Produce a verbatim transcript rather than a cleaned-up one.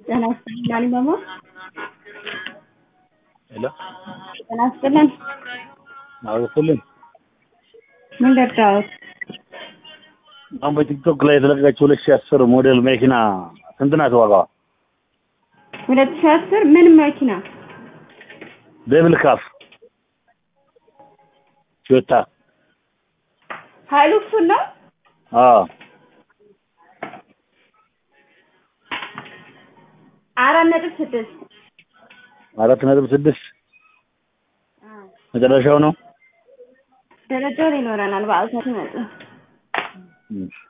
ጤና ይስጥልኝ ማማ። ሄሎ ጤና ይስጥልኝ። አውቁልኝ ምን ደርዳውት? አሁን በቲክቶክ ላይ የተለቀቀችው ሁለት ሺህ አስር ሞዴል መኪና ስንት ናት ዋጋዋ? ሁለት ሺህ አስር ምን መኪና? ደብል ካፍ ቶዮታ ሃይሉክስ ነው? አዎ አራት ነጥብ ስድስት አራት ነጥብ ስድስት መጨረሻው ነው። ደረጃው ይኖረናል በአውቶማቲክ ነው።